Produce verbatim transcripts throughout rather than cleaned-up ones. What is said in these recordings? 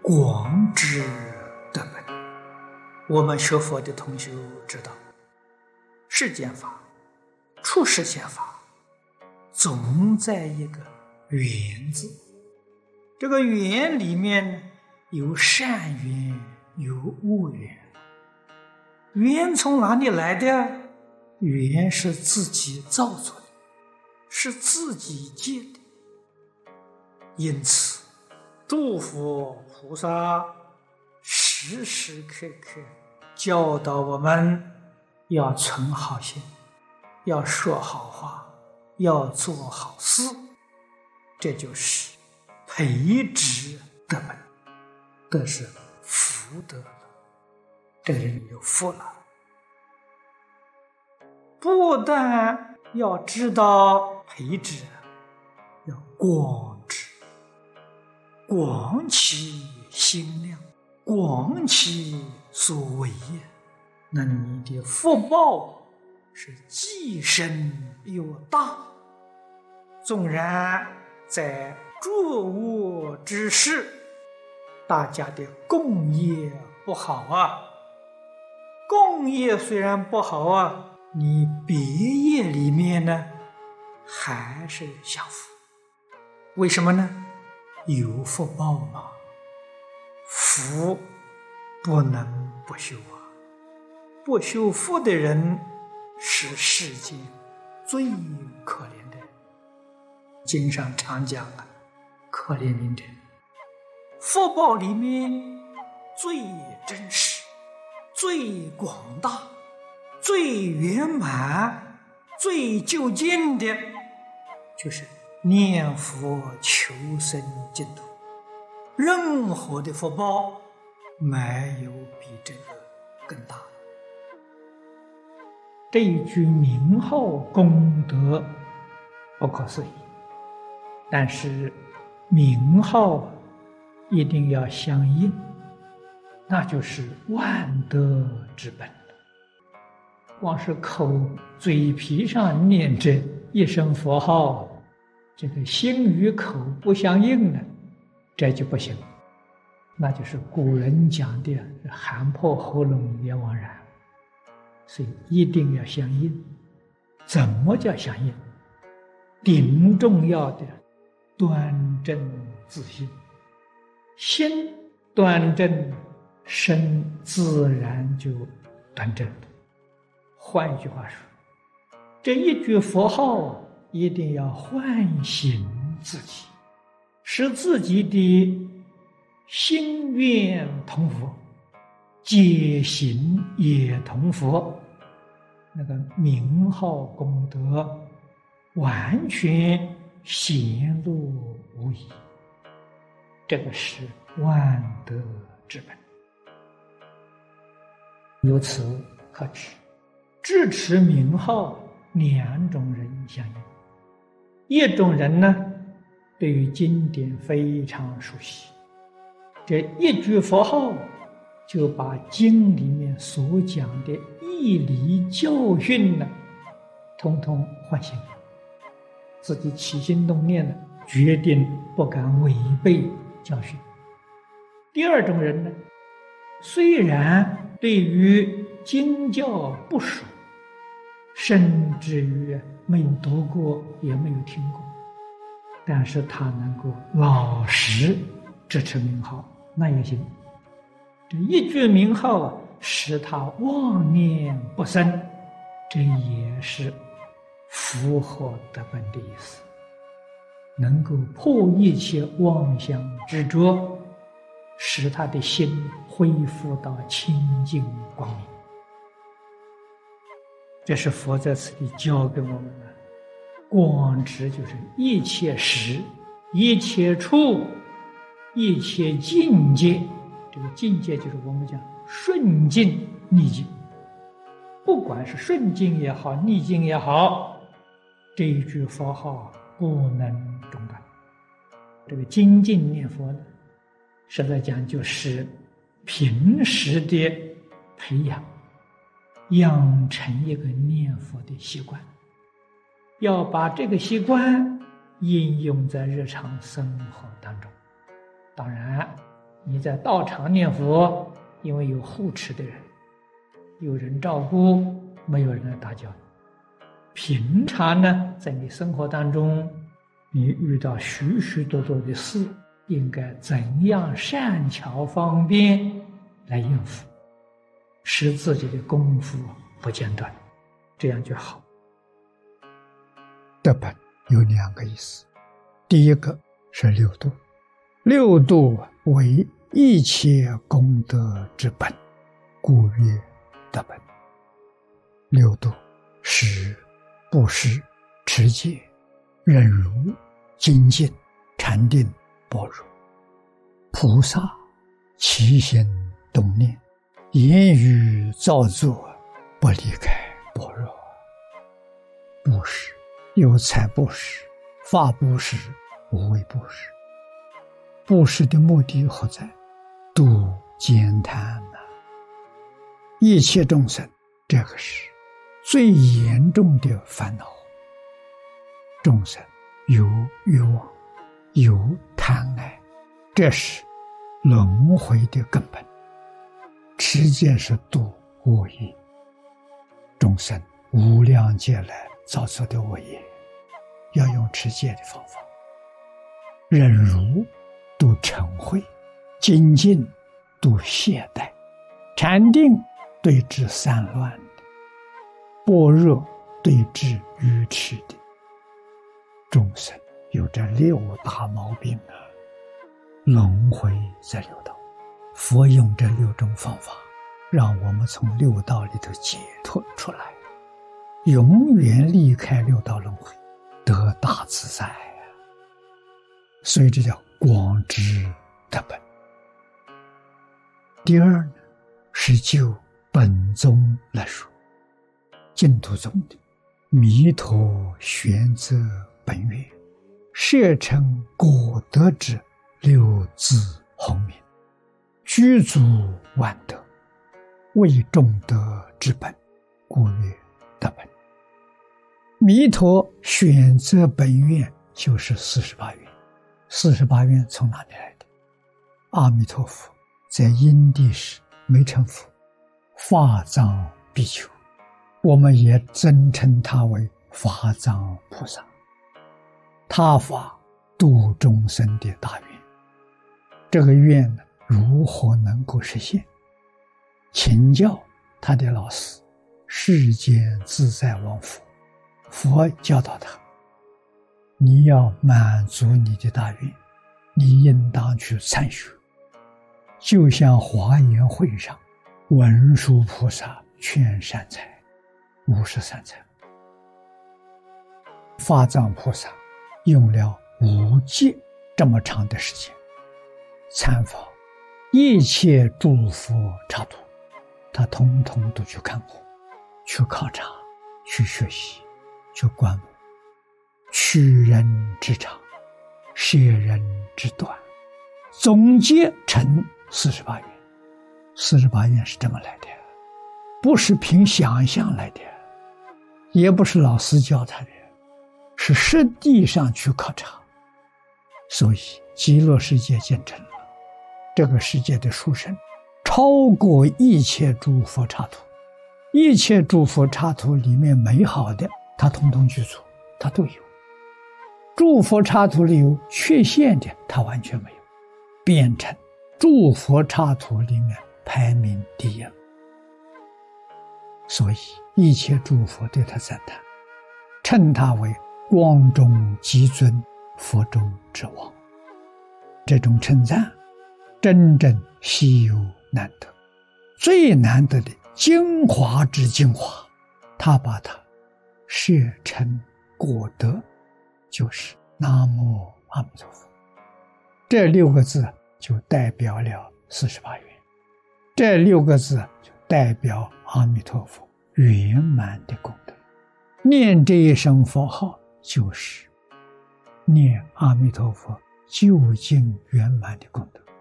广之德本。我们学佛的同学知道，世间法、出世间法，总在一个缘字。这个缘里面有善缘，有恶缘。缘从哪里来的？缘是自己造作的，是自己借的。因此，诸佛菩萨时时刻刻教导我们要存好心，要说好话，要做好事，这就是培植德本。德是福德了，这个人有福了。不但要知道培植，要广之，广其心量，广其所为也。那你的福报是既深又大。纵然在作恶之事，大家的共业不好啊，共业虽然不好啊，你别业里面呢还是享福。为什么呢？有福报嘛，福不能不修啊。不修福的人是世间最可怜的人。经上常讲啊，可怜悯者，福报里面最真实、最广大、最圆满、最究竟的，就是念佛求生净土。任何的福报没有比这个更大的。这一句名号功德不可思议，但是名号一定要相应，那就是万德之本。光是口嘴皮上念着一声佛号，这个心与口不相应了，这就不行，那就是古人讲的喊破喉咙也枉然。所以一定要相应。怎么叫相应？顶重要的端正自信，心端正，身自然就端正了。换一句话说，这一句佛号一定要唤醒自己，使自己的心愿同佛，戒行也同佛，那个名号功德完全显露无遗。这个是万德之本。由此可知，支持名号两种人相应。一种人呢，对于经典非常熟悉，这一句佛号就把经里面所讲的义理教训呢，通通唤醒了，自己起心动念呢，决定不敢违背教训。第二种人呢，虽然对于经教不熟，甚至于没有读过，也没有听过，但是他能够老实支持名号，那也行。这一句名号使他妄念不生，这也是符合德本的意思，能够破一切妄想执着，使他的心恢复到清净光明。这是佛在此地教给我们的。广之就是一切时、一切处、一切境界。这个境界就是我们讲顺境逆境，不管是顺境也好，逆境也好，这一句佛号不能中断。这个精进念佛呢，实在讲就是平时的培养，养成一个念佛的习惯，要把这个习惯应用在日常生活当中。当然你在道场念佛，因为有护持的人，有人照顾，没有人来打搅你。平常呢，在你生活当中，你遇到许许多多的事，应该怎样善巧方便来应付，使自己的功夫不间断，这样就好。 得本有两个意思，第一个是六度，六度为一切功德之本，故曰得本。六度是布施、持戒、忍辱、精进、禅定、般若。菩萨起心动念，言语造作，不离开般若。布施有财布施、法布施、无为布施。布施的目的何在？度减贪呐、啊，一切众生，这个是最严重的烦恼。众生有欲望，有贪爱，这是轮回的根本。持戒是度恶业，众生无量劫来造作的恶业，要用持戒的方法。忍辱度嗔恚，精进度懈怠，禅定对治散乱的，般若对治愚痴的。众生有这六大毛病啊，轮回在六道。佛用这六种方法，让我们从六道里头解脱出来，永远离开六道轮回，得大自在啊。所以这叫广知得本。第二呢，是就本宗来说，净土宗的弥陀玄则本愿，摄成果德之六字洪名，具足万德，为众德之本，故曰得本。弥陀选择本愿就是四十八愿。四十八愿从哪里来的？阿弥陀佛在因地时没成佛，法藏比丘，我们也尊称他为法藏菩萨。他发度众生的大愿，这个愿呢，如何能够实现？请教他的老师世间自在王佛，佛教导他，你要满足你的大愿，你应当去参学，就像华严会上文殊菩萨劝善财五十三参，法藏菩萨用了五劫这么长的时间参访一切诸佛刹土，他统统都去看过，去考察，去学习，去观摩，取人之长，舍人之短，总结成四十八愿。四十八愿是这么来的，不是凭想象来的，也不是老师教他的，是实地上去考察。所以极乐世界见证了这个世界的殊胜超过一切诸佛刹土，一切诸佛刹土里面美好的他统统具足，他都有。诸佛刹土里有缺陷的他完全没有，变成诸佛刹土里面排名第一。所以一切诸佛对他赞叹，称他为光中极尊，佛中之王。这种称赞真正稀有难得，最难得的精华之精华，他把它摄成果德，就是南无阿弥陀佛。这六个字就代表了四十八愿，这六个字就代表阿弥陀佛圆满的功德。念这一声佛号，就是念阿弥陀佛究竟圆满的功德。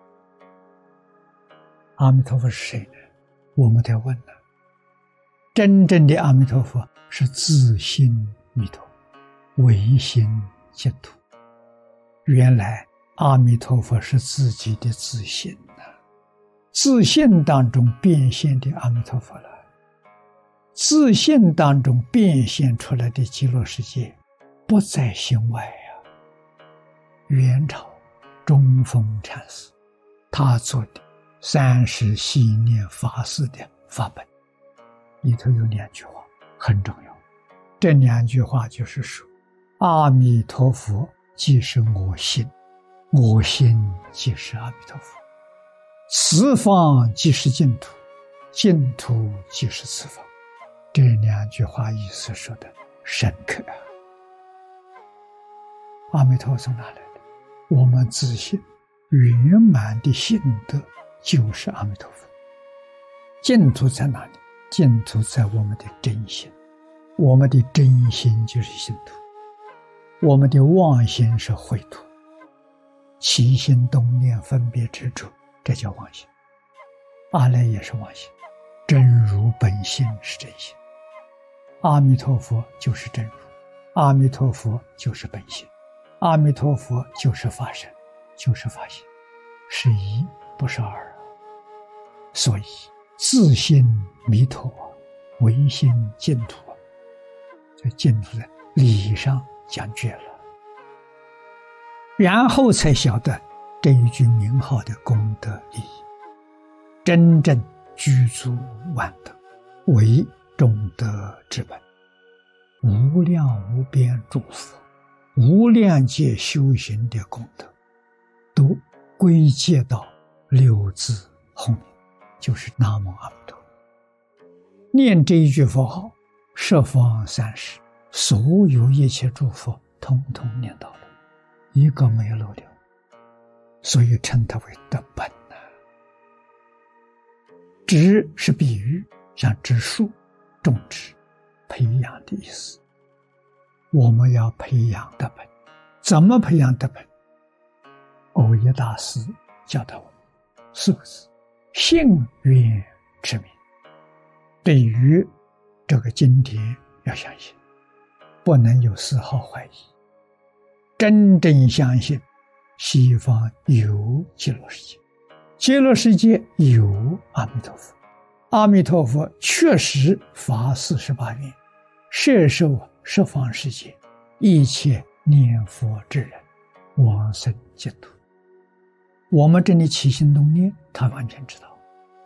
阿弥陀佛是谁呢？我们在问呢。真正的阿弥陀佛是自心弥陀，唯心净土。原来阿弥陀佛是自己的自性啊， 自信当中变现的阿弥陀佛了，自信当中变现出来的极乐世界，不在心外呀、啊。元朝中峰禅师他做的三十系念法事的法本里头有两句话很重要，这两句话就是说，阿弥陀佛即是我心，我心即是阿弥陀佛，此方即是净土，净土即是此方。这两句话意思说的深刻啊！阿弥陀佛从哪来的？我们自信圆满的信德就是阿弥陀佛。净土在哪里？净土在我们的真心，我们的真心就是净土，我们的妄心是秽土，起心动念分别执着，这叫妄心。阿赖也是妄心，真如本性是真心。阿弥陀佛就是真如，阿弥陀佛就是本性，阿弥陀佛就是法身，就是法性，是一不是二。所以自心弥陀，唯心净土。所以净土在理上讲绝了，然后才晓得这一句名号的功德利益，真正具足万德，为众德之本，无量无边诸佛无量界修行的功德，都归结到六字后面，就是南无阿弥陀佛。念这一句佛号，十方三世所有一切诸佛统统念到了，一个没有漏掉，所以称它为德本啊。植是比喻，像植树、种植、培养的意思。我们要培养德本，怎么培养德本？藕益大师教导我们四个字：信愿持名。对于这个经典要相信，不能有丝毫怀疑，真正相信西方有极乐世界，极乐世界有阿弥陀佛，阿弥陀佛确实发四十八愿，摄受十方世界一切念佛之人往生净土。我们这里起心动念，他完全知道。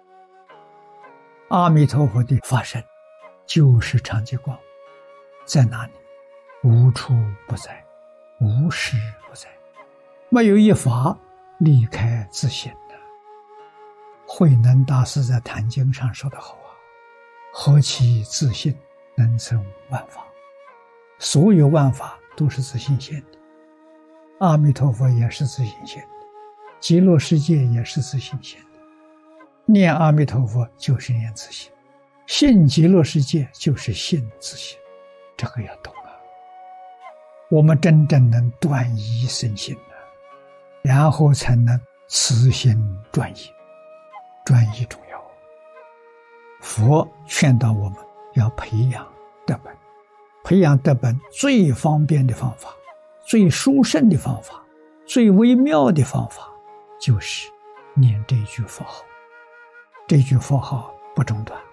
阿弥陀佛的法身就是常寂光，在哪里？无处不在，无时不在，没有一法离开自性的。慧能大师在《坛经》上说得好啊，何其自性能生万法，所有万法都是自性现的，阿弥陀佛也是自性现的，极乐世界也是自性现的。念阿弥陀佛就是念自性，信极乐世界就是信自性，这个要懂啊。我们真正能断疑生信啊，然后才能慈心转移，转移重要。佛劝导我们要培养德本，培养德本最方便的方法，最殊胜的方法，最微妙的方法，就是念这句佛号。这句佛号不中断，